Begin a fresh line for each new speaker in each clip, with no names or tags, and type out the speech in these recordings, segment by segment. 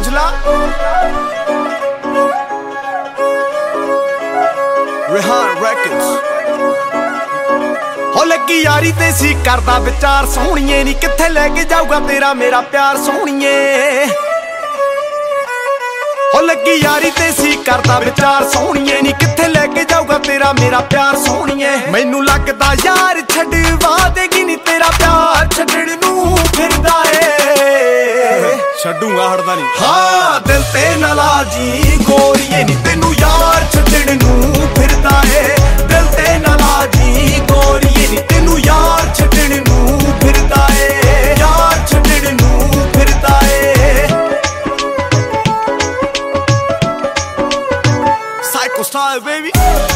हौसला रेहान रेकॉर्ड्स हो लगी यारी ते सी करदा विचार सोहणीए नी किथे लेके जाऊगा तेरा मेरा प्यार सोहणीए हो लगी यारी ते सी करदा विचार सोहणीए नी किथे लेके जाऊगा तेरा मेरा प्यार सोहणीए मैनू लगदा यार छड्डवा देगी नी तेरा प्यार छड्डण नूं फिरदा ए छड्डूंगा हटदा नी हाँ दिल ते ना लाजी गोरीए नी तैनू यार छड्डण नूं फिरदा ए दिल ते ना लाजी गोरीए नी तैनू यार छड्डण नूं फिरदा ए यार छड्डण नूं फिरदा ए Psycho style baby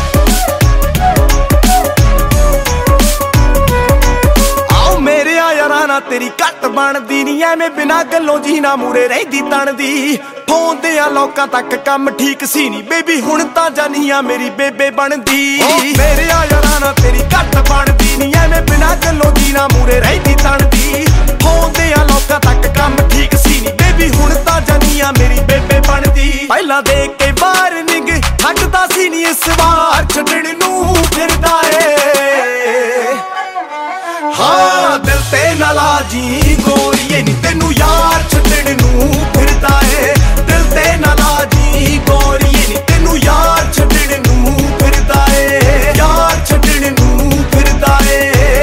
आओ मेरे आ यारा ना तेरी घट बनदी नी एवें बिना गल्लों जी ना मूरे रहिंदी तणदी फोन ते आ लोकां तक कम ठीक सी नी बेबी हुण तां जानिया मेरी बेबे बनदी मेरे आ यारा ना तेरी घट बनदी नी एवें बिना गल्लों जी ना मूरे रहिंदी तणदी फोन ते आ लोकां तक कम ठीक सी नी बेबी हुण तां जानिया मेरी बेबे बनदी पहला देख के वार्निंग छड्डदा सी नी इस वार छड्डण नूं फिरदा ए हाँ दिल ते ना लाजी गोरीए नी तैनू यार छड्डण नूं फिरदा ए दिल ते ना लाजी गोरीए नी तैनू यार छड्डण नूं फिरदा ए यार छड्डण नूं फिरदा ए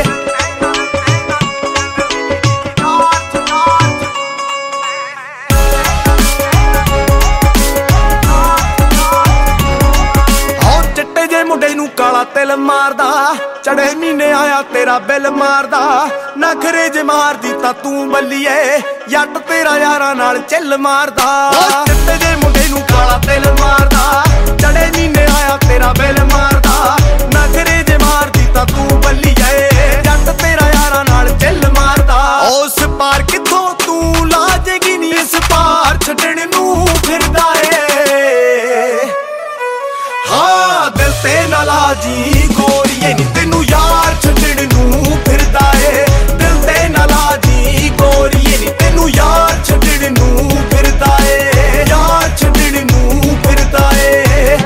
चिट्टे जे मुंडे नूं काला तिल मारदा चढ़े महीने आया तेरा बिल मारदा नखरे जे मारदी तां तू बल्लीए जट तेरा यारां नाल चिल मारदा चिट्टे जे मुंडे नूं काला तिल मारदा चढ़े महीने आया तेरा बिल मारदा नखरे जे मारदी तां तू बल्लीए जट तेरा यारां नाल चिल मारदा उस पार किथों तू ला जेगी नी इस पार छड्डण नूं फिरदा ए हाँ दिल ते ना लाजी गोरीए नी तैनू यार छड्डण नूं फिरदा ए दिल ते ना लाजी गोरीए नी तैनू यार छड्डण नूं फिरदा ए यार छड्डण नूं फिरदा ए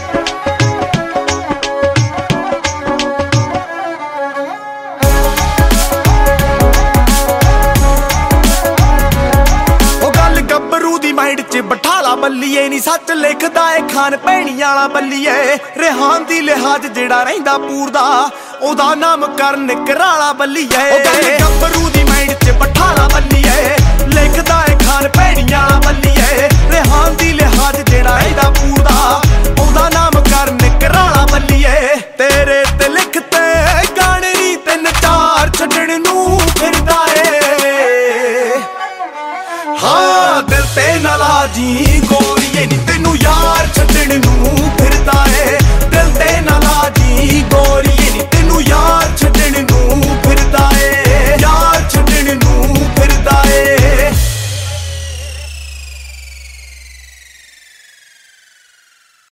ओ गल गब्बरू दी माइंड च बठाला बल्लीए नी सच लिखदा ए खान भैणी वाला बल्लीए रेहान दी लिहाज जेड़ा रहिंदा पूरदा ओदा नाम करन कराला बल्लीए ओ गल गब्बरू दी माइंड च बठाला बल्लीए लिखदा ए खान भैणी वाला बल्लीए रेहान दी लिहाज जेड़ा रहिंदा पूरदा ओदा नाम करन कराला बल्लीए तेरे ते लिखते गाने नी तिन चार छड्डण नूं फिरदा ए हाँ दिल ते ना लाजी गोरी